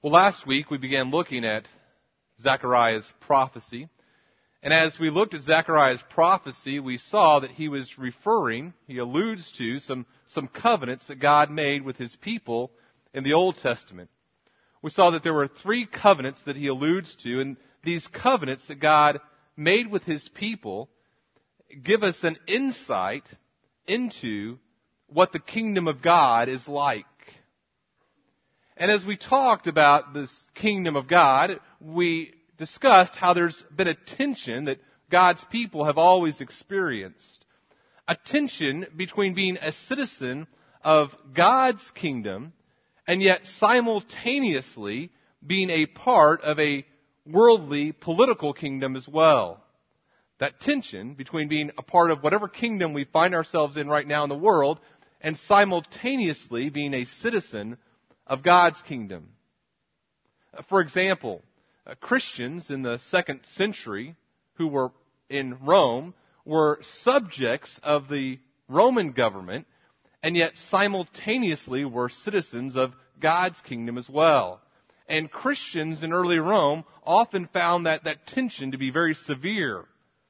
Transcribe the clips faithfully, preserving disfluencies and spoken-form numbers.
Well, last week we began looking at Zechariah's prophecy. And as we looked at Zechariah's prophecy, we saw that he was referring, he alludes to some, some covenants that God made with his people in the Old Testament. We saw that there were three covenants that he alludes to, and these covenants that God made with his people give us an insight into what the kingdom of God is like. And as we talked about this kingdom of God, we discussed how there's been a tension that God's people have always experienced. A tension between being a citizen of God's kingdom and yet simultaneously being a part of a worldly political kingdom as well. That tension between being a part of whatever kingdom we find ourselves in right now in the world and simultaneously being a citizen of God's kingdom. For example, Christians in the second century who were in Rome were subjects of the Roman government and yet simultaneously were citizens of God's kingdom as well. And Christians in early Rome often found that, that tension to be very severe.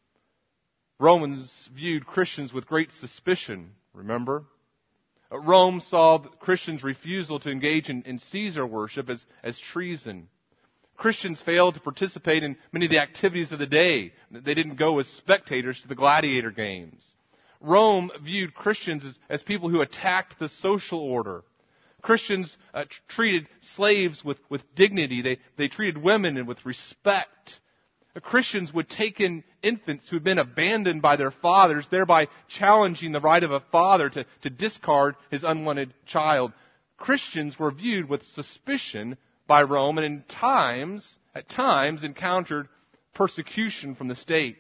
Romans viewed Christians with great suspicion, remember? Rome saw Christians' refusal to engage in, in Caesar worship as, as treason. Christians failed to participate in many of the activities of the day. They didn't go as spectators to the gladiator games. Rome viewed Christians as, as people who attacked the social order. Christians uh, t- treated slaves with, with dignity. They, they treated women with respect. Christians would take in infants who had been abandoned by their fathers, thereby challenging the right of a father to, to discard his unwanted child. Christians were viewed with suspicion by Rome and in times, at times encountered persecution from the state.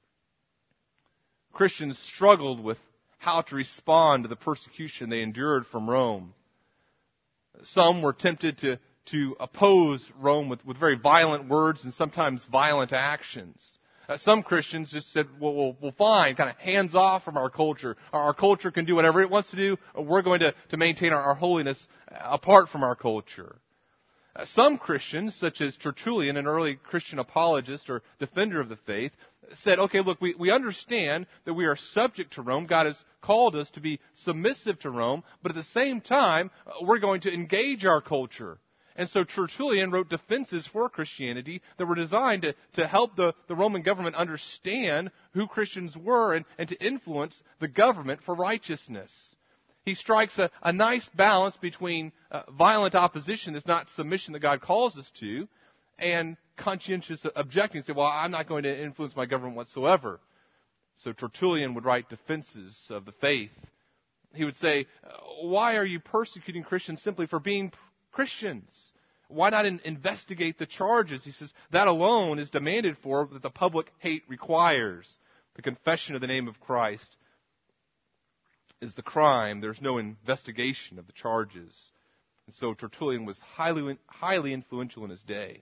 Christians struggled with how to respond to the persecution they endured from Rome. Some were tempted to to oppose Rome with, with very violent words and sometimes violent actions. Uh, some Christians just said, well, well, well, fine, kind of hands off from our culture. Our, our culture can do whatever it wants to do. We're going to, to maintain our, our holiness apart from our culture. Uh, some Christians, such as Tertullian, an early Christian apologist or defender of the faith, said, okay, look, we, we understand that we are subject to Rome. God has called us to be submissive to Rome, but at the same time, uh, we're going to engage our culture. And so Tertullian wrote defenses for Christianity that were designed to, to help the, the Roman government understand who Christians were and, and to influence the government for righteousness. He strikes a, a nice balance between uh, violent opposition that's not submission that God calls us to and conscientious objecting. Say, well, I'm not going to influence my government whatsoever. So Tertullian would write defenses of the faith. He would say, why are you persecuting Christians simply for being Christians? Why not in, investigate the charges? He says that alone is demanded for that the public hate requires. The confession of the name of Christ is the crime. There's no investigation of the charges. And so Tertullian was highly, highly influential in his day.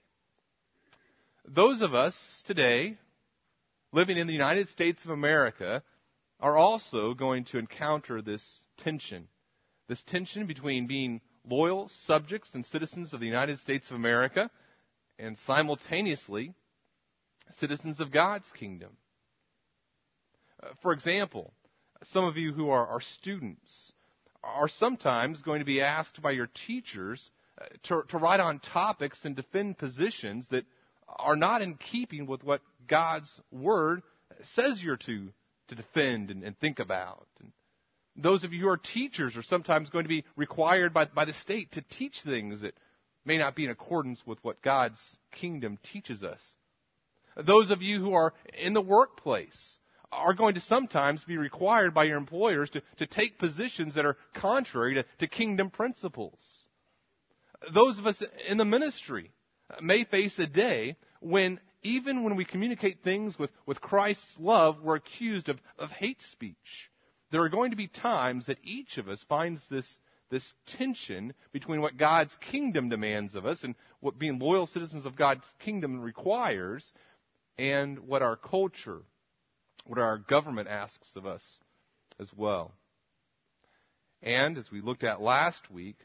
Those of us today living in the United States of America are also going to encounter this tension. This tension between being loyal subjects and citizens of the United States of America and simultaneously citizens of God's kingdom. Uh, for example, some of you who are, are students are sometimes going to be asked by your teachers uh, to, to write on topics and defend positions that are not in keeping with what God's Word says you're to, to defend and, and think about. And those of you who are teachers are sometimes going to be required by, by the state to teach things that may not be in accordance with what God's kingdom teaches us. Those of you who are in the workplace are going to sometimes be required by your employers to, to take positions that are contrary to, to kingdom principles. Those of us in the ministry may face a day when even when we communicate things with, with Christ's love, we're accused of, of hate speech. There are going to be times that each of us finds this, this tension between what God's kingdom demands of us and what being loyal citizens of God's kingdom requires and what our culture, what our government asks of us as well. And as we looked at last week,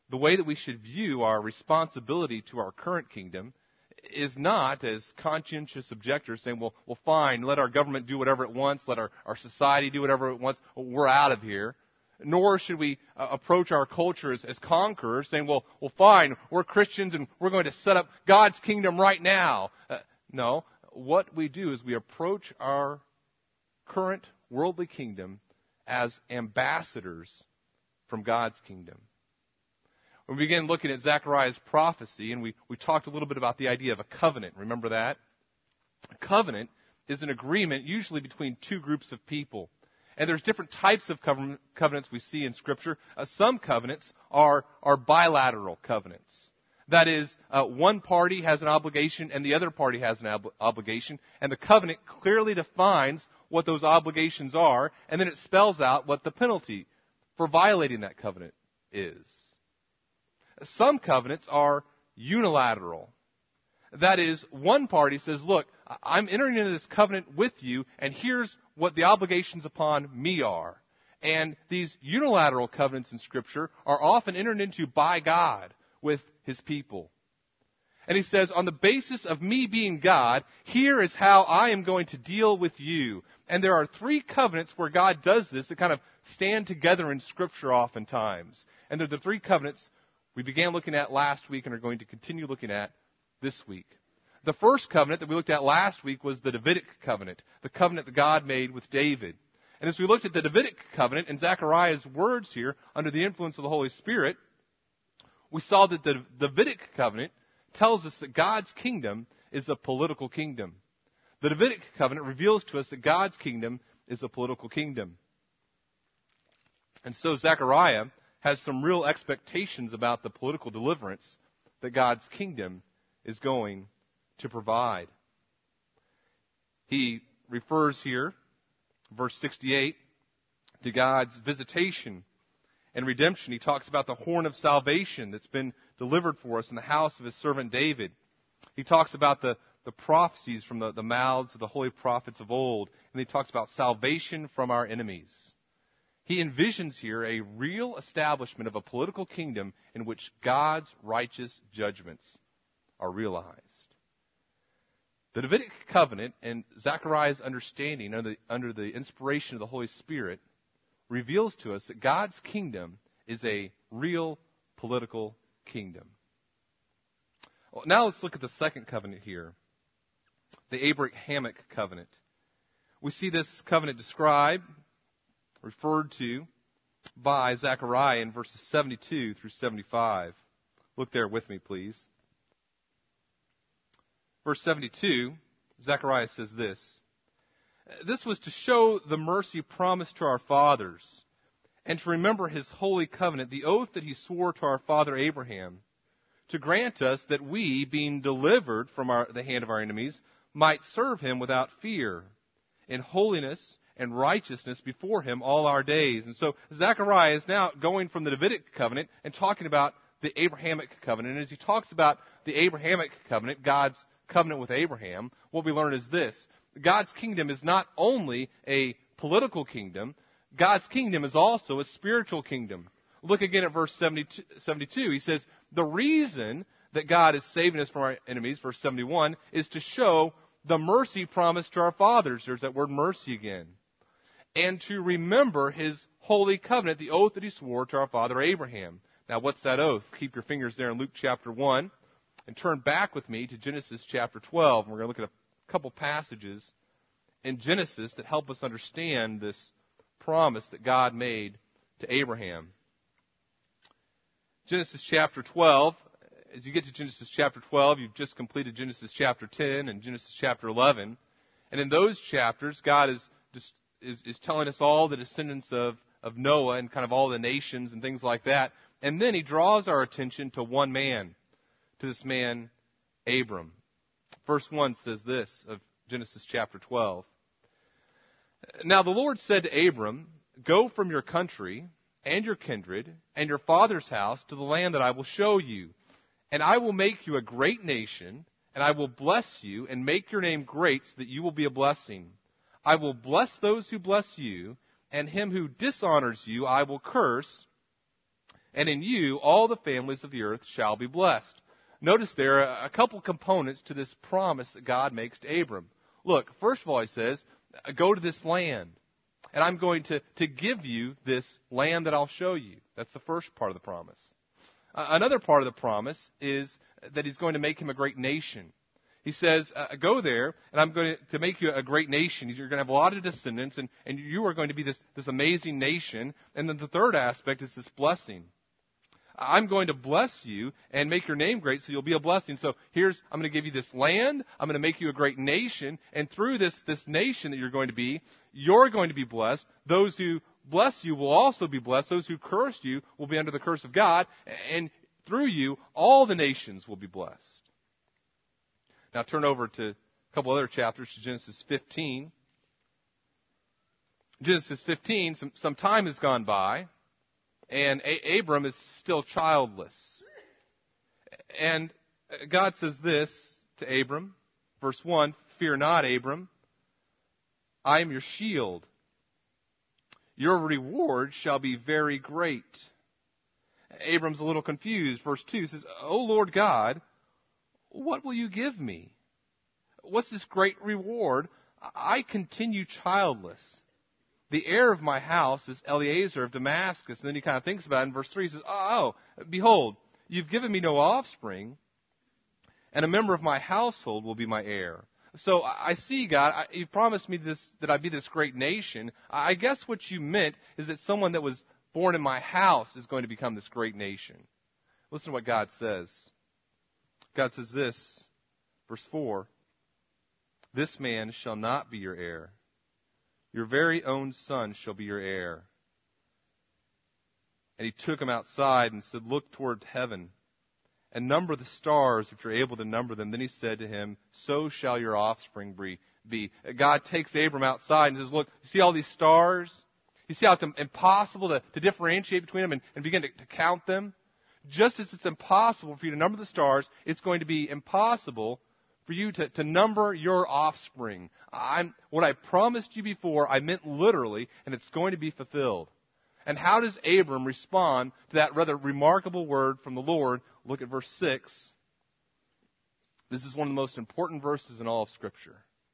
the way that we should view our responsibility to our current kingdom is not as conscientious objectors saying, well, well, fine, let our government do whatever it wants, let our, our society do whatever it wants, we're out of here. Nor should we uh, approach our culture as, as conquerors saying, well, well, fine, we're Christians and we're going to set up God's kingdom right now. Uh, no, what we do is we approach our current worldly kingdom as ambassadors from God's kingdom. When we began looking at Zechariah's prophecy, and we, we talked a little bit about the idea of a covenant. Remember that? A covenant is an agreement usually between two groups of people. And there's different types of covenants we see in Scripture. Uh, some covenants are, are bilateral covenants. That is, uh, one party has an obligation and the other party has an ob- obligation. And the covenant clearly defines what those obligations are, and then it spells out what the penalty for violating that covenant is. Some covenants are unilateral. That is, one party says, look, I'm entering into this covenant with you, and here's what the obligations upon me are. And these unilateral covenants in Scripture are often entered into by God with His people. And He says, on the basis of me being God, here is how I am going to deal with you. And there are three covenants where God does this that kind of stand together in Scripture oftentimes. And they're the three covenants we began looking at last week and are going to continue looking at this week. The first covenant that we looked at last week was the Davidic covenant, the covenant that God made with David. And as we looked at the Davidic covenant and Zechariah's words here under the influence of the Holy Spirit, we saw that the Davidic covenant tells us that God's kingdom is a political kingdom. The Davidic covenant reveals to us that God's kingdom is a political kingdom. And so Zechariah has some real expectations about the political deliverance that God's kingdom is going to provide. He refers here, verse sixty-eight, to God's visitation and redemption. He talks about the horn of salvation that's been delivered for us in the house of His servant David. He talks about the, the prophecies from the, the mouths of the holy prophets of old. And he talks about salvation from our enemies. He envisions here a real establishment of a political kingdom in which God's righteous judgments are realized. The Davidic covenant and Zechariah's understanding under the, under the inspiration of the Holy Spirit reveals to us that God's kingdom is a real political kingdom. Well, now let's look at the second covenant here, the Abrahamic covenant. We see this covenant described, referred to by Zechariah in verses seventy-two through seventy-five. Look there with me, please. Verse seventy-two, Zechariah says this, "This was to show the mercy promised to our fathers, and to remember His holy covenant, the oath that He swore to our father Abraham, to grant us that we, being delivered from our, the hand of our enemies, might serve Him without fear, in holiness and righteousness before Him all our days." And so Zechariah is now going from the Davidic covenant and talking about the Abrahamic covenant. And as he talks about the Abrahamic covenant, God's covenant with Abraham, what we learn is this: God's kingdom is not only a political kingdom, God's kingdom is also a spiritual kingdom. Look again at verse seventy-two. He says, the reason that God is saving us from our enemies, verse seventy-one, is to show the mercy promised to our fathers. There's that word mercy again. And to remember His holy covenant, the oath that He swore to our father Abraham. Now, what's that oath? Keep your fingers there in Luke chapter one. And turn back with me to Genesis chapter twelve. And we're going to look at a couple passages in Genesis that help us understand this promise that God made to Abraham. Genesis chapter twelve. As you get to Genesis chapter twelve, you've just completed Genesis chapter ten and Genesis chapter eleven. And in those chapters, God is just, is, is telling us all the descendants of, of Noah and kind of all the nations and things like that. And then He draws our attention to one man, to this man, Abram. Verse one says this of Genesis chapter twelve. "Now the Lord said to Abram, go from your country and your kindred and your father's house to the land that I will show you. And I will make you a great nation, and I will bless you and make your name great so that you will be a blessing. I will bless those who bless you, and him who dishonors you I will curse, and in you all the families of the earth shall be blessed. Notice there are a couple components to this promise that God makes to Abram. Look, first of all, he says, go to this land, and I'm going to, to give you this land that I'll show you. That's the first part of the promise. Uh, another part of the promise is that he's going to make him a great nation. He says, uh, go there, and I'm going to, to make you a great nation. You're going to have a lot of descendants, and, and you are going to be this, this amazing nation. And then the third aspect is this blessing. I'm going to bless you and make your name great so you'll be a blessing. So here's, I'm going to give you this land. I'm going to make you a great nation. And through this, this nation that you're going to be, you're going to be blessed. Those who bless you will also be blessed. Those who curse you will be under the curse of God. And through you, all the nations will be blessed. Now turn over to a couple other chapters, to Genesis fifteen. Genesis fifteen, some, some time has gone by, and a- Abram is still childless. And God says this to Abram, verse one, fear not, Abram, I am your shield. Your reward shall be very great. Abram's a little confused. Verse two says, O Lord God, what will you give me? What's this great reward? I continue childless. The heir of my house is Eliezer of Damascus. And then he kind of thinks about it. In verse three, he says, oh, behold, you've given me no offspring, and a member of my household will be my heir. So I see, God, I, you promised me this, that I'd be this great nation. I guess what you meant is that someone that was born in my house is going to become this great nation. Listen to what God says. God says this, verse four, this man shall not be your heir. Your very own son shall be your heir. And he took him outside and said, look toward heaven and number the stars if you're able to number them. Then he said to him, so shall your offspring be. God takes Abram outside and says, look, you see all these stars? You see how it's impossible to, to differentiate between them and, and begin to, to count them? Just as it's impossible for you to number the stars, it's going to be impossible for you to, to number your offspring. I'm, what I promised you before, I meant literally, and it's going to be fulfilled. And how does Abram respond to that rather remarkable word from the Lord? Look at verse six. This is one of the most important verses in all of Scripture.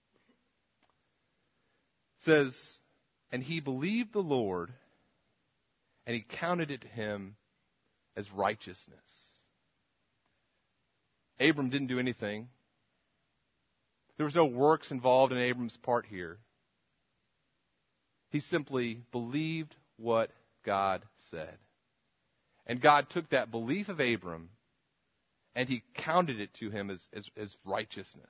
It says, and he believed the Lord, and he counted it to him as righteousness. Abram didn't do anything. There was no works involved in Abram's part here. He simply believed what God said. And God took that belief of Abram and he counted it to him as, as, as righteousness.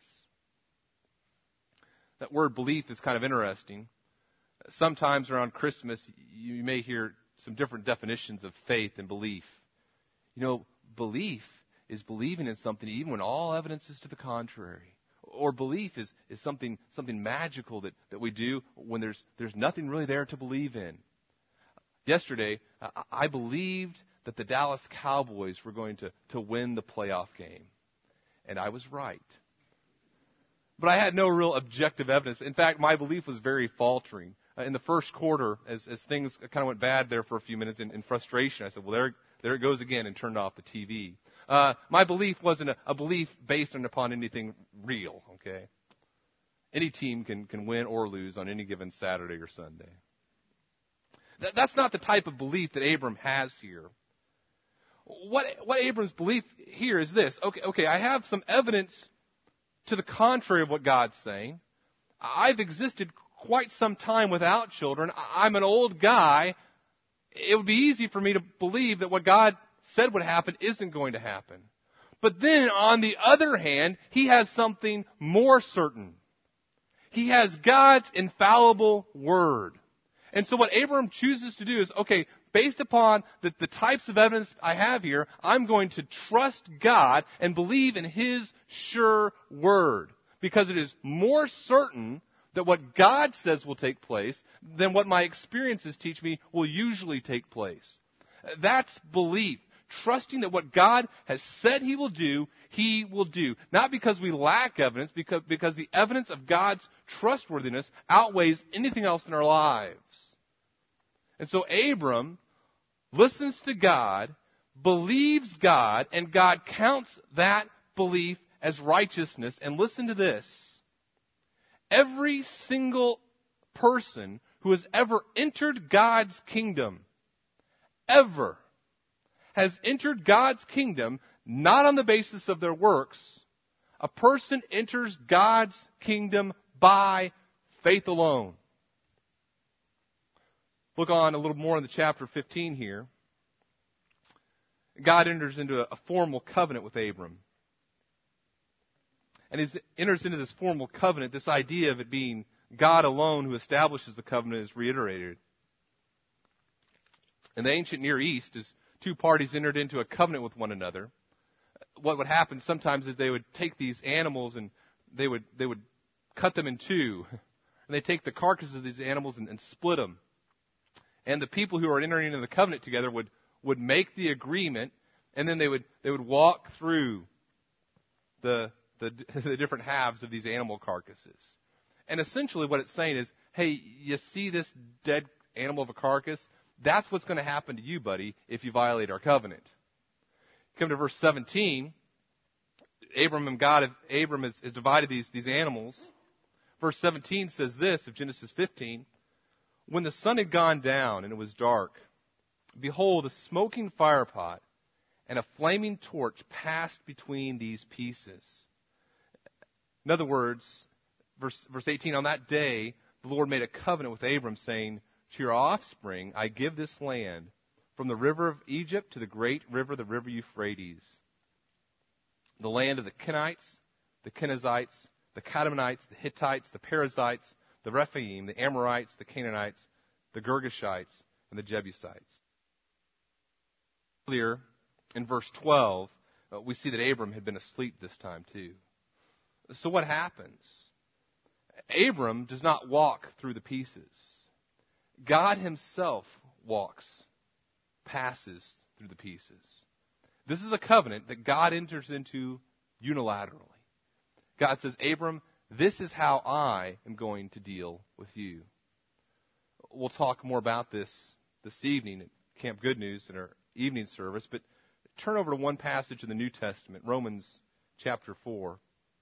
That word belief is kind of interesting. Sometimes around Christmas, you may hear some different definitions of faith and belief. You know, belief is believing in something even when all evidence is to the contrary. Or belief is, is something something magical that, that we do when there's there's nothing really there to believe in. Yesterday, I, I believed that the Dallas Cowboys were going to, to win the playoff game. And I was right. But I had no real objective evidence. In fact, my belief was very faltering. Uh, in the first quarter, as, as things kind of went bad there for a few minutes in, in frustration, I said, well, there, there it goes again, and turned off the T V. Uh, my belief wasn't a, a belief based on upon anything real, okay? Any team can, can win or lose on any given Saturday or Sunday. That, that's not the type of belief that Abram has here. What, what Abram's belief here is this. Okay, okay, I have some evidence to the contrary of what God's saying. I've existed quite some time without children. I'm an old guy. It would be easy for me to believe that what God said would happen isn't going to happen. But then, on the other hand, he has something more certain. He has God's infallible word. And so what Abram chooses to do is, okay, based upon the, the types of evidence I have here, I'm going to trust God and believe in his sure word. Because it is more certain that what God says will take place than what my experiences teach me will usually take place. That's belief. Trusting that what God has said he will do, he will do. Not because we lack evidence, because, because the evidence of God's trustworthiness outweighs anything else in our lives. And so Abram listens to God, believes God, and God counts that belief as righteousness. And listen to this. Every single person who has ever entered God's kingdom, ever, has entered God's kingdom not on the basis of their works. A person enters God's kingdom by faith alone. Look on a little more in the chapter fifteen here. God enters into a, a formal covenant with Abram. And he enters into this formal covenant, this idea of it being God alone who establishes the covenant is reiterated. In the ancient Near East, as two parties entered into a covenant with one another, what would happen sometimes is they would take these animals and they would they would cut them in two. And they'd take the carcasses of these animals and, and split them. And the people who are entering into the covenant together would, would make the agreement, and then they would they would walk through the, the the different halves of these animal carcasses. And essentially what it's saying is, hey, you see this dead animal of a carcass? That's what's going to happen to you, buddy, if you violate our covenant. Come to verse seventeen. Abram and God, have, Abram has, has divided these, these animals. Verse seventeen says this of Genesis fifteen. When the sun had gone down and it was dark, behold, a smoking firepot and a flaming torch passed between these pieces. In other words, verse, verse eighteen, on that day, the Lord made a covenant with Abram, saying, to your offspring I give this land, from the river of Egypt to the great river, the river Euphrates, the land of the Kenites, the Kenizzites, the Kadmonites, the Hittites, the Perizzites, the Rephaim, the Amorites, the Canaanites, the Girgashites, and the Jebusites. Earlier, in verse twelve, uh, we see that Abram had been asleep this time too. So what happens? Abram does not walk through the pieces. God himself walks, passes through the pieces. This is a covenant that God enters into unilaterally. God says, Abram, this is how I am going to deal with you. We'll talk more about this this evening at Camp Good News in our evening service, but turn over to one passage in the New Testament, Romans chapter four.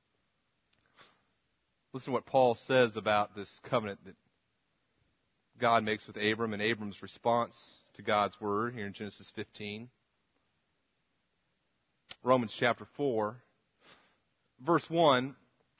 Listen to what Paul says about this covenant that God makes with Abram and Abram's response to God's word here in Genesis fifteen. Romans chapter four, verse one.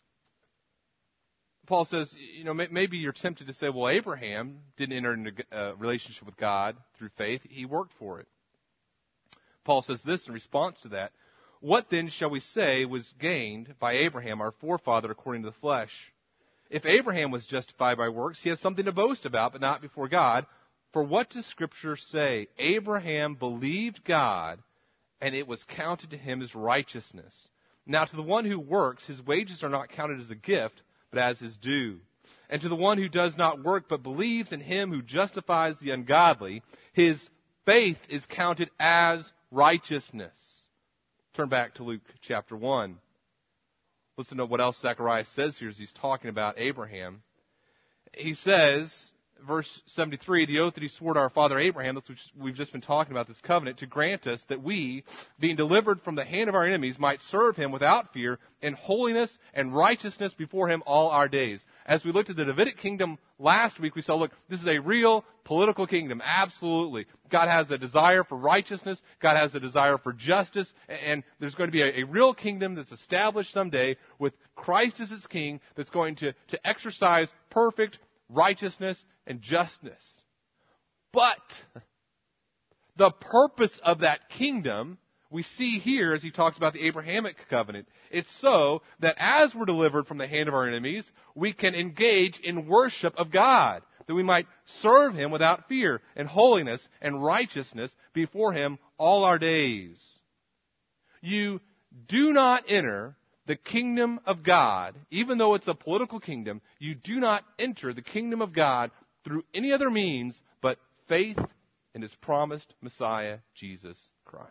Paul says, you know, maybe you're tempted to say, well, Abraham didn't enter into a relationship with God through faith. He worked for it. Paul says this in response to that. What then shall we say was gained by Abraham, our forefather, according to the flesh? If Abraham was justified by works, he has something to boast about, but not before God. For what does Scripture say? Abraham believed God, and it was counted to him as righteousness. Now to the one who works, his wages are not counted as a gift, but as his due. And to the one who does not work, but believes in him who justifies the ungodly, his faith is counted as righteousness. Turn back to Luke chapter one. Listen to what else Zechariah says here as he's talking about Abraham. He says, verse seventy-three, the oath that he swore to our father Abraham, that's what we've just been talking about, this covenant, to grant us that we, being delivered from the hand of our enemies, might serve him without fear in holiness and righteousness before him all our days. As we looked at the Davidic kingdom last week, we saw, look, this is a real political kingdom. Absolutely. God has a desire for righteousness. God has a desire for justice. And there's going to be a, a real kingdom that's established someday with Christ as its king that's going to, to exercise perfect righteousness and justness. But the purpose of that kingdom we see here as he talks about the Abrahamic covenant. It's so that as we're delivered from the hand of our enemies, we can engage in worship of God, that we might serve him without fear and holiness and righteousness before him all our days. You do not enter the kingdom of God, even though it's a political kingdom, you do not enter the kingdom of God through any other means but faith in his promised Messiah, Jesus Christ.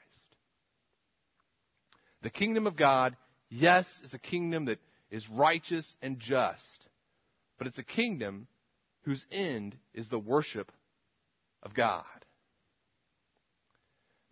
The kingdom of God, yes, is a kingdom that is righteous and just, but it's a kingdom whose end is the worship of God.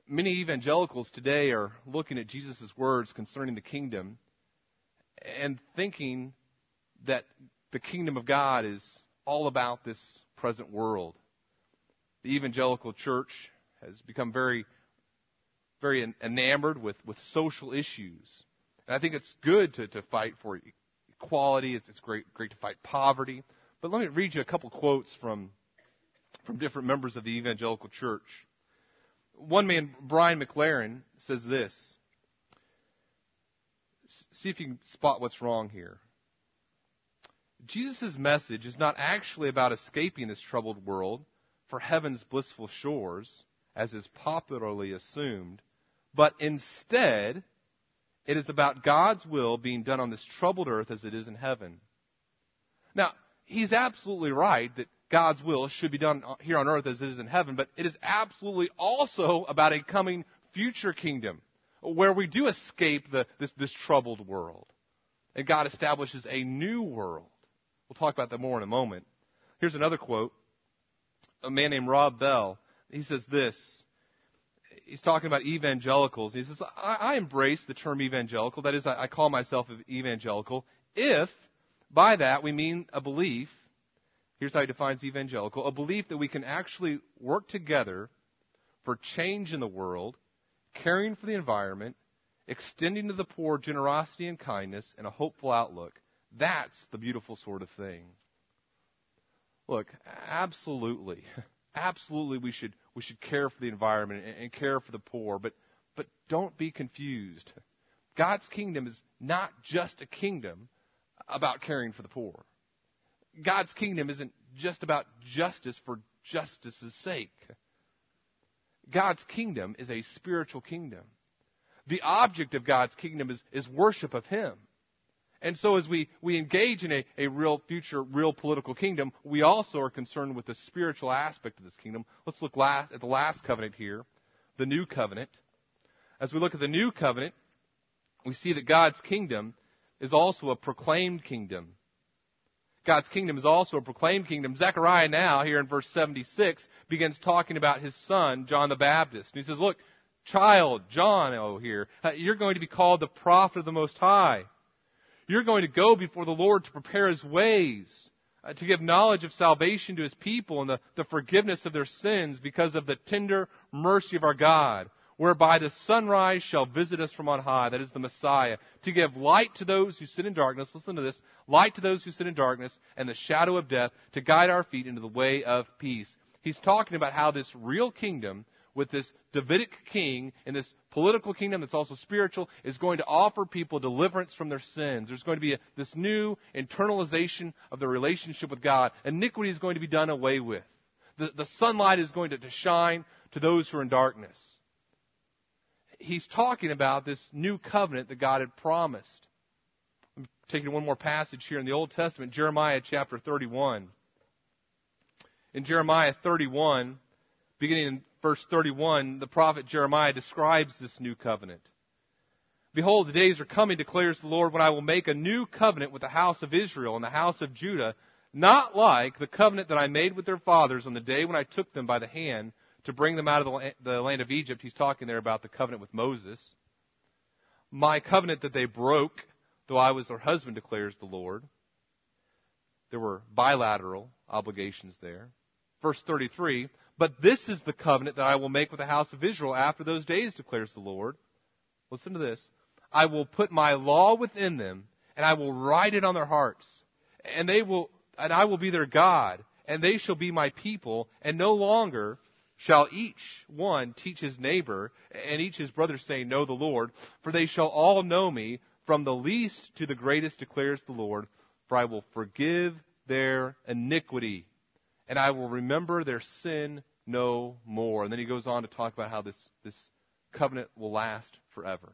many evangelicals today are looking at Jesus' words concerning the kingdom and thinking that the kingdom of God is all about this present world. The evangelical church has become very, very enamored with, with social issues. And I think it's good to, to fight for equality. It's, it's great, great to fight poverty. But let me read you a couple quotes from, from different members of the evangelical church. One man, Brian McLaren, says this. See if you can spot what's wrong here. Jesus' message is not actually about escaping this troubled world for heaven's blissful shores, as is popularly assumed, but instead, it is about God's will being done on this troubled earth as it is in heaven. Now, he's absolutely right that God's will should be done here on earth as it is in heaven, but it is absolutely also about a coming future kingdom where we do escape the, this, this troubled world. And God establishes a new world. We'll talk about that more in a moment. Here's another quote. A man named Rob Bell, he says this. He's talking about evangelicals. He says, I, I embrace the term evangelical. That is, I, I call myself evangelical. If by that we mean a belief, here's how he defines evangelical, a belief that we can actually work together for change in the world, caring for the environment, extending to the poor generosity and kindness, and a hopeful outlook. That's the beautiful sort of thing. Look, absolutely, absolutely we should we should care for the environment and, and care for the poor, but but don't be confused. God's kingdom is not just a kingdom about caring for the poor. God's kingdom isn't just about justice for justice's sake. God's kingdom is a spiritual kingdom. The object of God's kingdom is, is worship of Him. And so as we, we engage in a, a real future, real political kingdom, we also are concerned with the spiritual aspect of this kingdom. Let's look last, at the last covenant here, the new covenant. As we look at the new covenant, we see that God's kingdom is also a proclaimed kingdom. God's kingdom is also a proclaimed kingdom. Zechariah now, here in verse seventy-six, begins talking about his son, John the Baptist. And he says, look, child, John, oh here, you're going to be called the prophet of the Most High. You're going to go before the Lord to prepare His ways, uh, to give knowledge of salvation to His people and the, the forgiveness of their sins because of the tender mercy of our God, whereby the sunrise shall visit us from on high, that is the Messiah, to give light to those who sit in darkness, listen to this, light to those who sit in darkness and the shadow of death, to guide our feet into the way of peace. He's talking about how this real kingdom, with this Davidic king and this political kingdom that's also spiritual, is going to offer people deliverance from their sins. There's going to be a, this new internalization of the relationship with God. Iniquity is going to be done away with. The, the sunlight is going to, to shine to those who are in darkness. He's talking about this new covenant that God had promised. I'm taking one more passage here in the Old Testament, Jeremiah chapter thirty-one. In Jeremiah thirty-one, beginning in verse thirty-one, the prophet Jeremiah describes this new covenant. Behold, the days are coming, declares the Lord, when I will make a new covenant with the house of Israel and the house of Judah, not like the covenant that I made with their fathers on the day when I took them by the hand to bring them out of the land of Egypt. He's talking there about the covenant with Moses. My covenant that they broke, though I was their husband, declares the Lord. There were bilateral obligations there. Verse thirty-three, but this is the covenant that I will make with the house of Israel after those days, declares the Lord. Listen to this. I will put my law within them, and I will write it on their hearts. And they will, and I will be their God, and they shall be my people, and no longer shall each one teach his neighbor, and each his brother, saying, know the Lord, for they shall all know me, from the least to the greatest, declares the Lord, for I will forgive their iniquity, and I will remember their sin no more. And then he goes on to talk about how this, this covenant will last forever.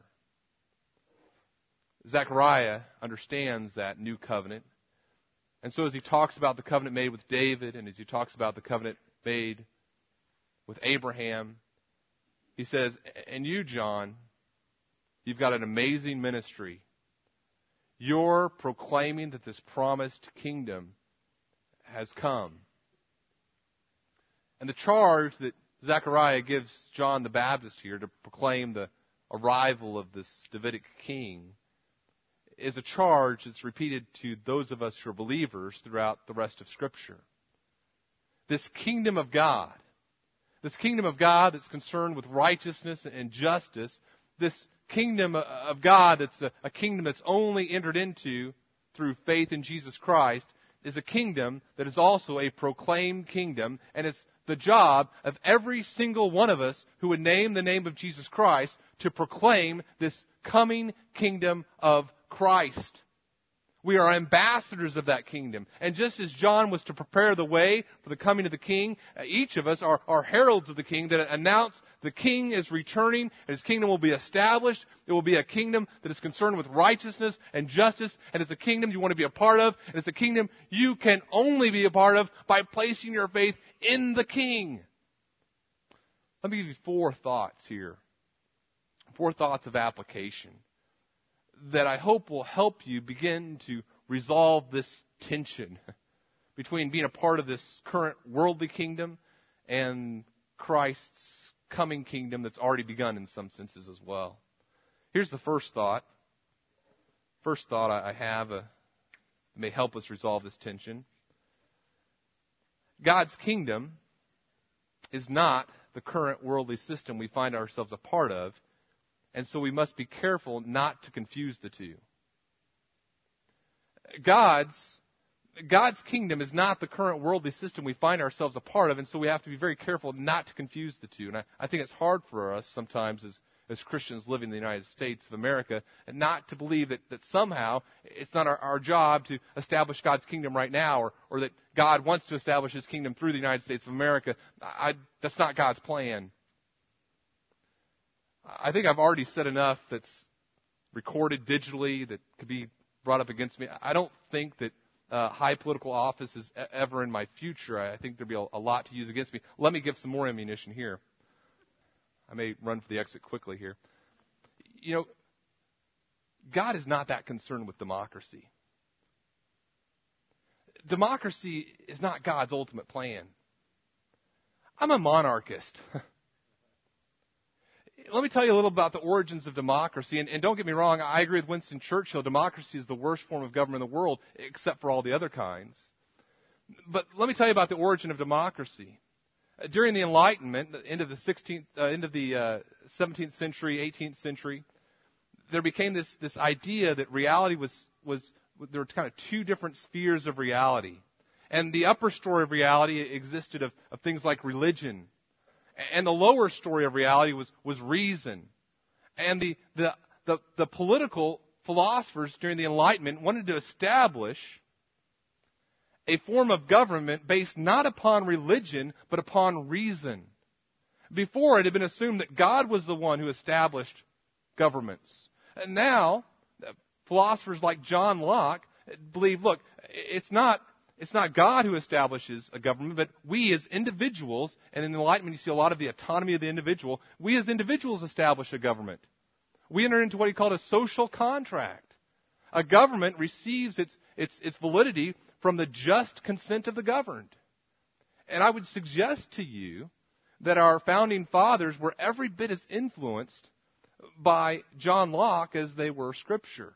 Zechariah understands that new covenant. And so as he talks about the covenant made with David, and as he talks about the covenant made with Abraham, he says, and you, John, you've got an amazing ministry. You're proclaiming that this promised kingdom has come. And the charge that Zechariah gives John the Baptist here to proclaim the arrival of this Davidic king is a charge that's repeated to those of us who are believers throughout the rest of Scripture. This kingdom of God, this kingdom of God that's concerned with righteousness and justice, this kingdom of God that's a, a kingdom that's only entered into through faith in Jesus Christ, is a kingdom that is also a proclaimed kingdom, and it's the job of every single one of us who would name the name of Jesus Christ to proclaim this coming kingdom of Christ. We are ambassadors of that kingdom. And just as John was to prepare the way for the coming of the king, each of us are, are heralds of the king that announce the king is returning and his kingdom will be established. It will be a kingdom that is concerned with righteousness and justice, and it's a kingdom you want to be a part of, and it's a kingdom you can only be a part of by placing your faith in the king. Let me give you four thoughts here. Four thoughts of application that I hope will help you begin to resolve this tension between being a part of this current worldly kingdom and Christ's coming kingdom that's already begun in some senses as well. Here's the first thought. First thought I have uh, may help us resolve this tension. God's kingdom is not the current worldly system we find ourselves a part of, and so we must be careful not to confuse the two. God's, God's kingdom is not the current worldly system we find ourselves a part of, and so we have to be very careful not to confuse the two. And I, I think it's hard for us sometimes as, as Christians living in the United States of America not to believe that, that somehow it's not our, our job to establish God's kingdom right now, or, or that God wants to establish His kingdom through the United States of America. I, that's not God's plan. I think I've already said enough that's recorded digitally that could be brought up against me. I don't think that uh, high political office is ever in my future. I think there'd be a, a lot to use against me. Let me give some more ammunition here. I may run for the exit quickly here. You know, God is not that concerned with democracy. Democracy is not God's ultimate plan. I'm a monarchist. Let me tell you a little about the origins of democracy. And, and don't get me wrong, I agree with Winston Churchill. Democracy is the worst form of government in the world, except for all the other kinds. But let me tell you about the origin of democracy. Uh, during the Enlightenment, the end of the sixteenth, uh, end of the uh, seventeenth century, eighteenth century, there became this this idea that reality was was there were kind of two different spheres of reality, and the upper story of reality existed of, of things like religion. And the lower story of reality was, was reason. And the, the, the, the political philosophers during the Enlightenment wanted to establish a form of government based not upon religion, but upon reason. Before, it had been assumed that God was the one who established governments. And now, philosophers like John Locke believe, look, it's not It's not God who establishes a government, but we as individuals, and in the Enlightenment you see a lot of the autonomy of the individual, we as individuals establish a government. We enter into what he called a social contract. A government receives its, its, its validity from the just consent of the governed. And I would suggest to you that our founding fathers were every bit as influenced by John Locke as they were Scripture.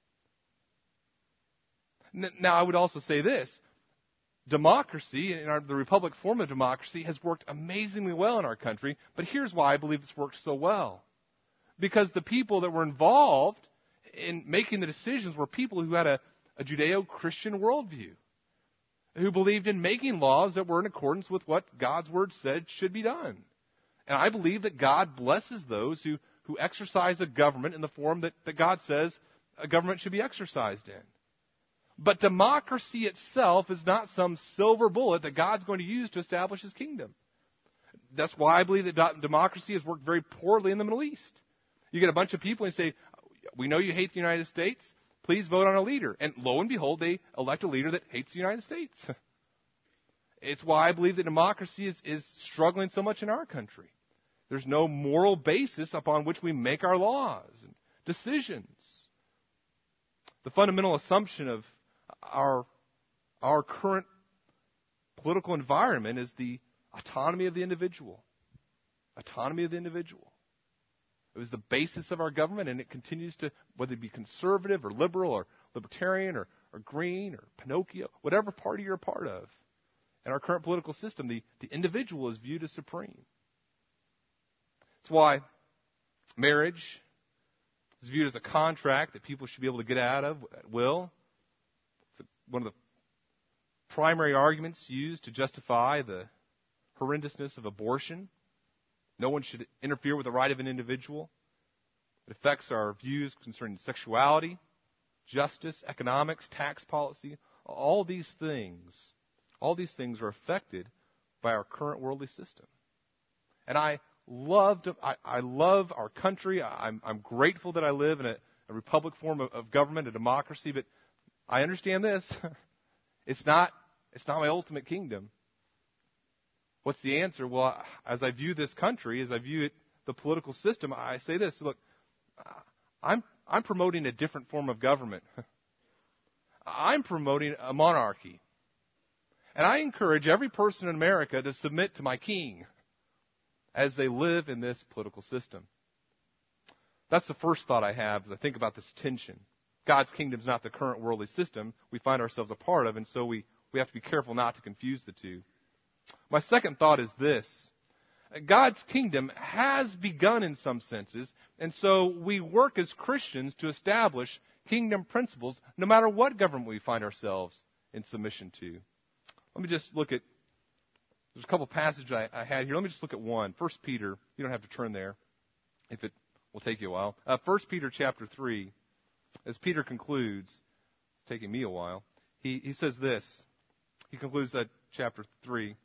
Now, I would also say this. Democracy, in our, the republic form of democracy, has worked amazingly well in our country. But here's why I believe it's worked so well. Because the people that were involved in making the decisions were people who had a, a Judeo-Christian worldview, who believed in making laws that were in accordance with what God's Word said should be done. And I believe that God blesses those who, who exercise a government in the form that, that God says a government should be exercised in. But democracy itself is not some silver bullet that God's going to use to establish His kingdom. That's why I believe that democracy has worked very poorly in the Middle East. You get a bunch of people and say, we know you hate the United States. Please vote on a leader. And lo and behold, they elect a leader that hates the United States. It's why I believe that democracy is, is struggling so much in our country. There's no moral basis upon which we make our laws and decisions. The fundamental assumption of Our, our current political environment is the autonomy of the individual. autonomy of the individual. It was the basis of our government, and it continues to, whether it be conservative or liberal or libertarian or, or green or Pinocchio, whatever party you're a part of. In our current political system, the, the individual is viewed as supreme. That's why marriage is viewed as a contract that people should be able to get out of at will. It's one of the primary arguments used to justify the horrendousness of abortion. No one should interfere with the right of an individual. It affects our views concerning sexuality, justice, economics, tax policy. All these things, all these things are affected by our current worldly system. And I love to, I, I love our country. I'm, I'm grateful that I live in a, a republic form of, of government, a democracy. But I understand this: it's not, it's not my ultimate kingdom. What's the answer? Well, as I view this country, as I view it, the political system, I say this: look, I'm I'm promoting a different form of government. I'm promoting a monarchy. And I encourage every person in America to submit to my king as they live in this political system. That's the first thought I have as I think about this tension. God's kingdom is not the current worldly system we find ourselves a part of, and so we, we have to be careful not to confuse the two. My second thought is this: God's kingdom has begun in some senses, and so we work as Christians to establish kingdom principles no matter what government we find ourselves in submission to. Let me just look at, there's a couple passages I, I had here. Let me just look at one. First Peter, you don't have to turn there if it will take you a while. Uh, First Peter chapter three, as Peter concludes, it's taking me a while, he, he says this. He concludes that chapter three.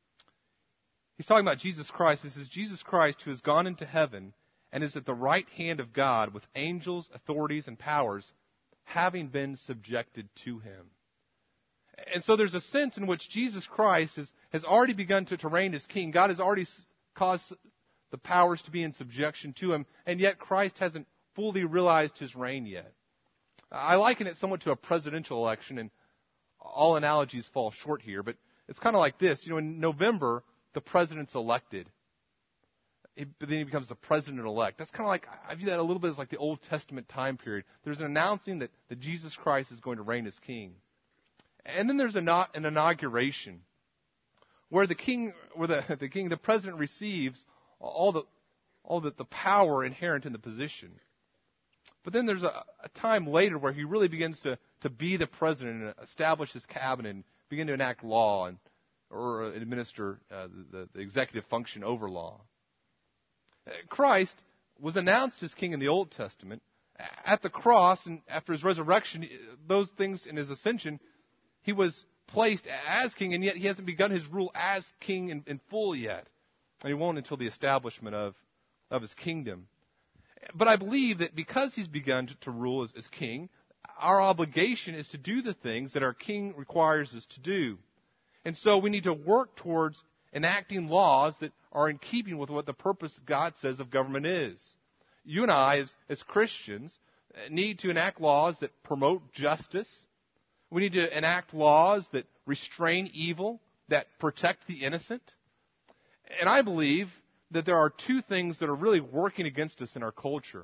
He's talking about Jesus Christ. He says, Jesus Christ, who has gone into heaven and is at the right hand of God with angels, authorities, and powers, having been subjected to him. And so there's a sense in which Jesus Christ has, has already begun to, to reign as king. God has already caused the powers to be in subjection to him, and yet Christ hasn't fully realized his reign yet. I liken it somewhat to a presidential election, and all analogies fall short here, but it's kind of like this. You know, in November, the president's elected. It, but then he becomes the president-elect. That's kind of like, I view that a little bit as like the Old Testament time period. There's an announcing that, that Jesus Christ is going to reign as king. And then there's a, an inauguration where the king, where the, the king, the president receives all the, all the, the power inherent in the position. But then there's a, a time later where he really begins to, to be the president and establish his cabinet and begin to enact law and or administer uh, the, the executive function over law. Christ was announced as king in the Old Testament. At the cross and after his resurrection, those things in his ascension, he was placed as king, and yet he hasn't begun his rule as king in, in full yet. And he won't until the establishment of, of his kingdom. But I believe that because he's begun to, to rule as, as king, our obligation is to do the things that our king requires us to do. And so we need to work towards enacting laws that are in keeping with what the purpose God says of government is. You and I, as, as Christians, need to enact laws that promote justice. We need to enact laws that restrain evil, that protect the innocent. And I believe that there are two things that are really working against us in our culture.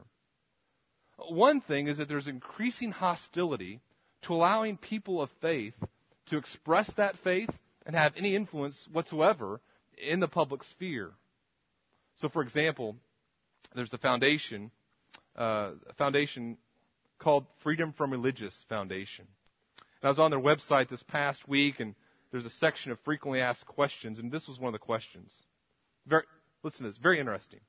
One thing is that there's increasing hostility to allowing people of faith to express that faith and have any influence whatsoever in the public sphere. So, for example, there's a foundation, uh, a foundation called Freedom from Religious Foundation. And I was on their website this past week, and there's a section of frequently asked questions, and this was one of the questions. Very, listen to this, very interesting.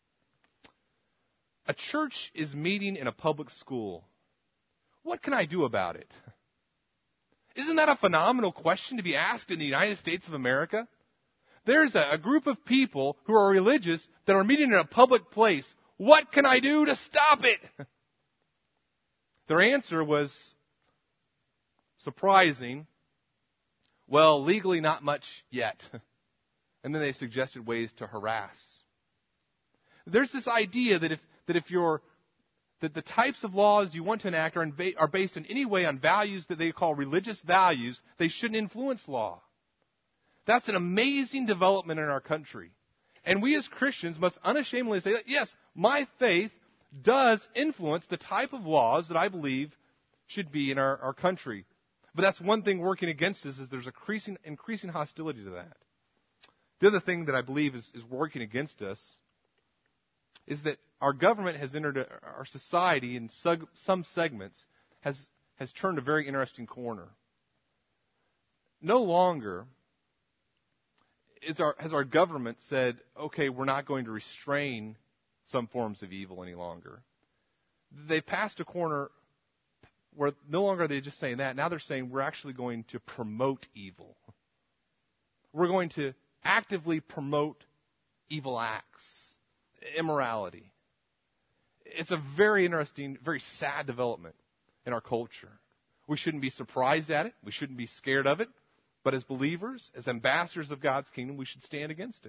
A church is meeting in a public school. What can I do about it? Isn't that a phenomenal question to be asked in the United States of America? There's a, a group of people who are religious that are meeting in a public place. What can I do to stop it? Their answer was surprising. Well, legally not much yet. And then they suggested ways to harass. There's this idea that if that if you're that the types of laws you want to enact are, inv- are based in any way on values that they call religious values, they shouldn't influence law. That's an amazing development in our country. And we as Christians must unashamedly say that, yes, my faith does influence the type of laws that I believe should be in our, our country. But that's one thing working against us, is there's increasing, increasing hostility to that. The other thing that I believe is, is working against us is that our government has entered a, our society in sug, some segments has, has turned a very interesting corner. No longer is our, has our government said, okay, we're not going to restrain some forms of evil any longer. They've passed a corner where no longer are they just saying that. Now they're saying we're actually going to promote evil. We're going to actively promote evil acts, immorality. It's a very interesting, very sad development in our culture. We shouldn't be surprised at it. We shouldn't be scared of it. But as believers, as ambassadors of God's kingdom, we should stand against it.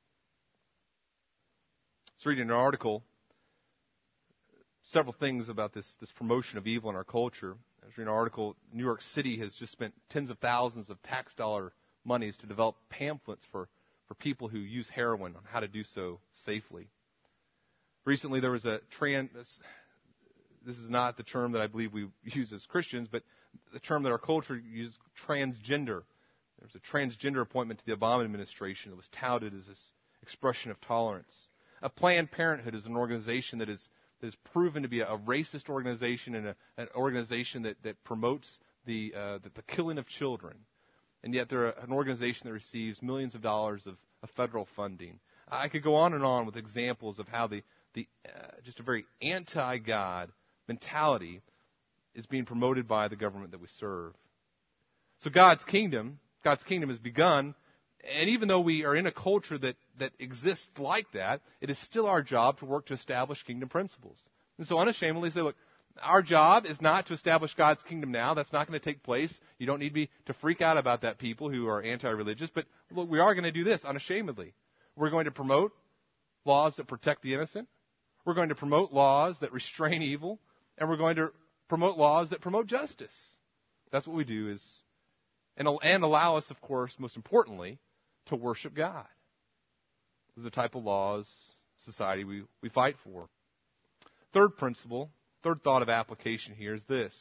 I was reading an article, several things about this, this promotion of evil in our culture. I was reading an article, New York City has just spent tens of thousands of tax dollar monies to develop pamphlets for, for people who use heroin on how to do so safely. Recently there was a trans, this is not the term that I believe we use as Christians, but the term that our culture uses, transgender. There was a transgender appointment to the Obama administration that was touted as this expression of tolerance. A Planned Parenthood is an organization that is, that is proven to be a, a racist organization and a, an organization that, that promotes the, uh, the, the killing of children. And yet they're an organization that receives millions of dollars of, of federal funding. I could go on and on with examples of how the, the uh, just a very anti-God mentality is being promoted by the government that we serve. So God's kingdom, God's kingdom has begun, and even though we are in a culture that, that exists like that, it is still our job to work to establish kingdom principles. And so unashamedly say, look, our job is not to establish God's kingdom now. That's not going to take place. You don't need me to freak out about that, people who are anti-religious. But look, we are going to do this unashamedly. We're going to promote laws that protect the innocent. We're going to promote laws that restrain evil. And we're going to promote laws that promote justice. That's what we do, is and, and allow us, of course, most importantly, to worship God. Those are the type of laws, society we, we fight for. Third principle, third thought of application here is this.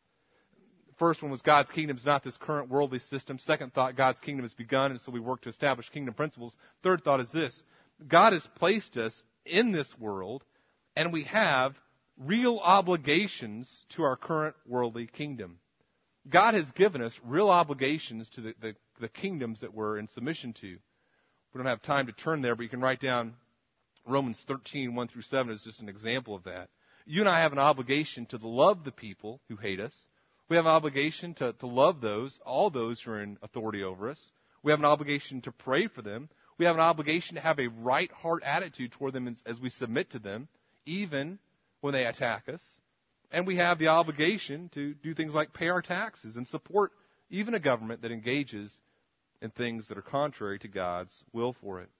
The first one was God's kingdom is not this current worldly system. Second thought, God's kingdom has begun, and so we work to establish kingdom principles. Third thought is this. God has placed us in this world, and we have real obligations to our current worldly kingdom. God has given us real obligations to the, the, the kingdoms that we're in submission to. We don't have time to turn there, but you can write down Romans thirteen, one through seven is just an example of that. You and I have an obligation to love the people who hate us. We have an obligation to, to love those, all those who are in authority over us. We have an obligation to pray for them. We have an obligation to have a right heart attitude toward them as, as we submit to them, even when they attack us. And we have the obligation to do things like pay our taxes and support even a government that engages in things that are contrary to God's will for it.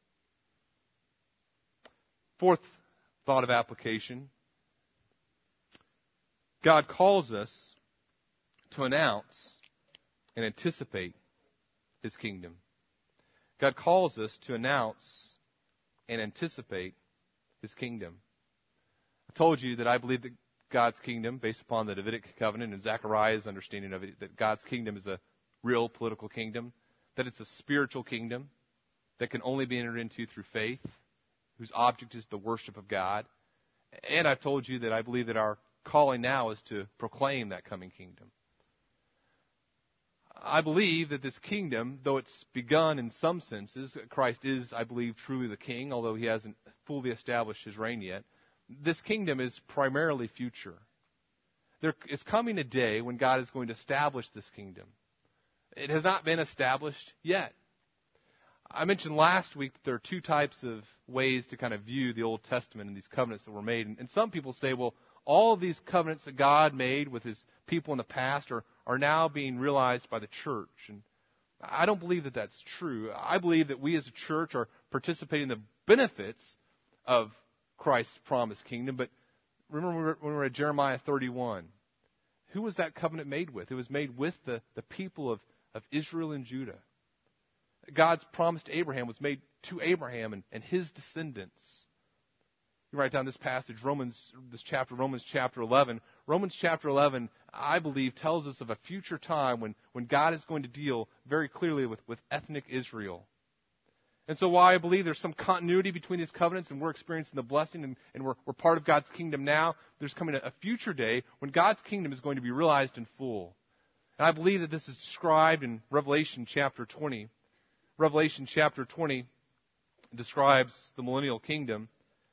Fourth thought of application. God calls us to announce and anticipate His kingdom. God calls us to announce and anticipate His kingdom. I told you that I believe that God's kingdom, based upon the Davidic covenant and Zechariah's understanding of it, that God's kingdom is a real political kingdom, that it's a spiritual kingdom that can only be entered into through faith, whose object is the worship of God. And I've told you that I believe that our calling now is to proclaim that coming kingdom. I believe that this kingdom, though it's begun in some senses, Christ is, I believe, truly the king, although He hasn't fully established His reign yet. This kingdom is primarily future. There is coming a day when God is going to establish this kingdom. It has not been established yet. I mentioned last week that there are two types of ways to kind of view the Old Testament and these covenants that were made. And, and some people say, well, all of these covenants that God made with His people in the past are, are now being realized by the church. And I don't believe that that's true. I believe that we as a church are participating in the benefits of Christ's promised kingdom. But remember when we were at Jeremiah thirty-one, who was that covenant made with? It was made with the, the people of, of Israel and Judah. God's promise to Abraham was made to Abraham and, and his descendants. You write down this passage, Romans, this chapter, Romans chapter eleven. Romans chapter eleven, I believe, tells us of a future time when, when God is going to deal very clearly with, with ethnic Israel. And so while I believe there's some continuity between these covenants and we're experiencing the blessing and, and we're, we're part of God's kingdom now, there's coming a, a future day when God's kingdom is going to be realized in full. And I believe that this is described in Revelation chapter twenty. Revelation chapter twenty describes the millennial kingdom.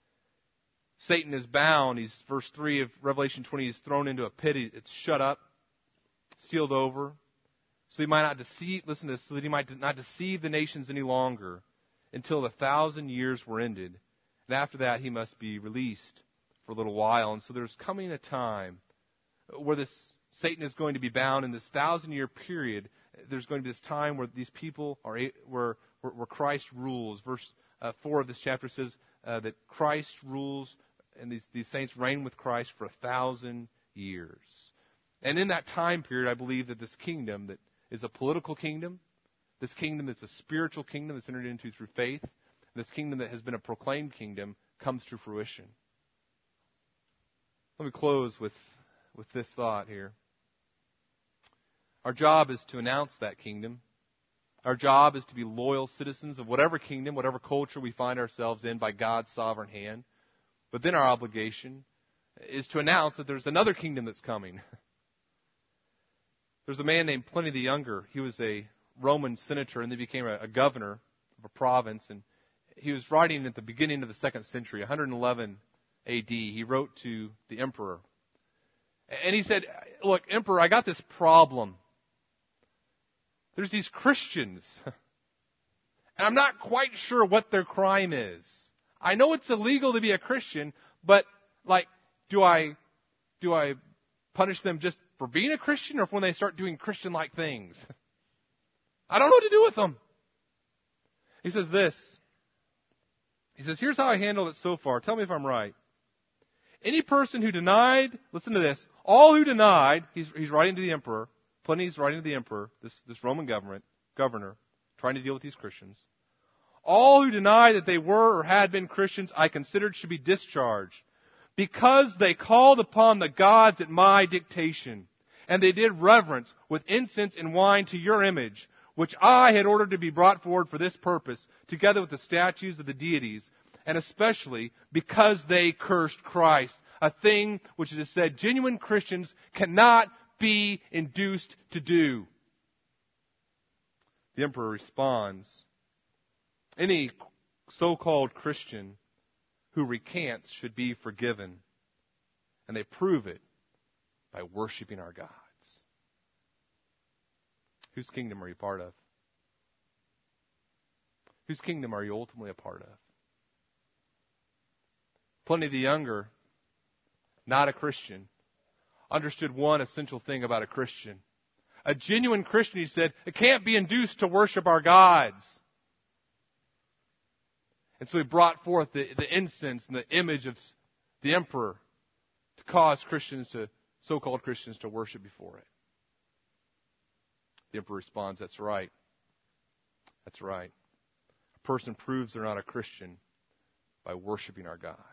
Satan is bound. He's, verse three of Revelation twenty, he's thrown into a pit. It's shut up, sealed over, so he might not deceive, listen to this, so that he might not deceive the nations any longer until the thousand years were ended. And after that, he must be released for a little while. And so there's coming a time where this Satan is going to be bound in this thousand-year period. There's going to be this time where these people are, where, where, where Christ rules. Verse uh, four of this chapter says uh, that Christ rules and these, these saints reign with Christ for a thousand years. And in that time period, I believe that this kingdom that is a political kingdom, this kingdom that's a spiritual kingdom that's entered into through faith, this kingdom that has been a proclaimed kingdom comes to fruition. Let me close with, with this thought here. Our job is to announce that kingdom. Our job is to be loyal citizens of whatever kingdom, whatever culture we find ourselves in by God's sovereign hand. But then our obligation is to announce that there's another kingdom that's coming. There's a man named Pliny the Younger. He was a Roman senator and then became a, a governor of a province. And he was writing at the beginning of the second century, one eleven A D. He wrote to the emperor. And he said, look, Emperor, I got this problem. There's these Christians. And I'm not quite sure what their crime is. I know it's illegal to be a Christian, but, like, do I, do I punish them just for being a Christian or when they start doing Christian-like things? I don't know what to do with them. He says this. He says, here's how I handled it so far. Tell me if I'm right. Any person who denied, listen to this, all who denied, he's, he's writing to the emperor, Pliny's writing to the emperor, this, this Roman government, governor, trying to deal with these Christians. All who denied that they were or had been Christians, I considered should be discharged, because they called upon the gods at my dictation, and they did reverence with incense and wine to your image, which I had ordered to be brought forward for this purpose, together with the statues of the deities, and especially because they cursed Christ, a thing which it is said genuine Christians cannot be induced to do. The emperor responds, any so-called Christian who recants should be forgiven. And they prove it by worshiping our gods. Whose kingdom are you part of? Whose kingdom are you ultimately a part of? Pliny the Younger, not a Christian, understood one essential thing about a Christian. A genuine Christian, he said, it can't be induced to worship our gods. And so he brought forth the, the incense and the image of the emperor to cause Christians to, so-called Christians, to worship before it. The emperor responds, that's right. That's right. A person proves they're not a Christian by worshiping our gods.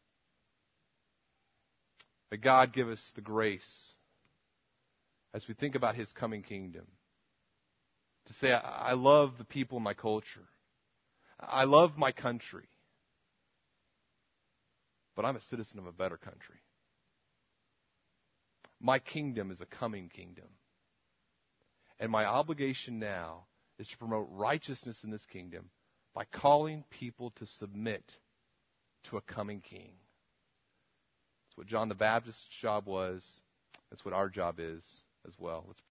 May God give us the grace as we think about His coming kingdom to say, I, I love the people in my culture. I love my country. But I'm a citizen of a better country. My kingdom is a coming kingdom. And my obligation now is to promote righteousness in this kingdom by calling people to submit to a coming king. That's what John the Baptist's job was. That's what our job is as well. Let's